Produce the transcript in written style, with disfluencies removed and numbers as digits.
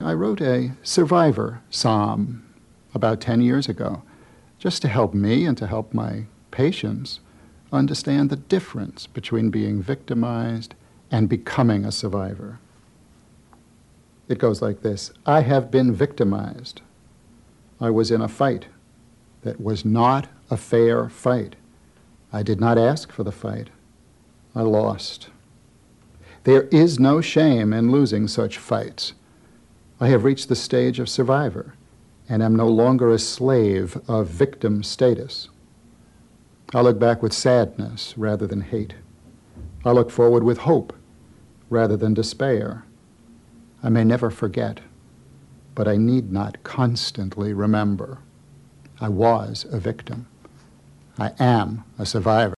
I wrote a survivor psalm about 10 years ago, just to help me and to help my patients understand the difference between being victimized and becoming a survivor. It goes like this: I have been victimized. I was in a fight that was not a fair fight. I did not ask for the fight. I lost. There is no shame in losing such fights. I have reached the stage of survivor and am no longer a slave of victim status. I look back with sadness rather than hate. I look forward with hope rather than despair. I may never forget, but I need not constantly remember. I was a victim. I am a survivor.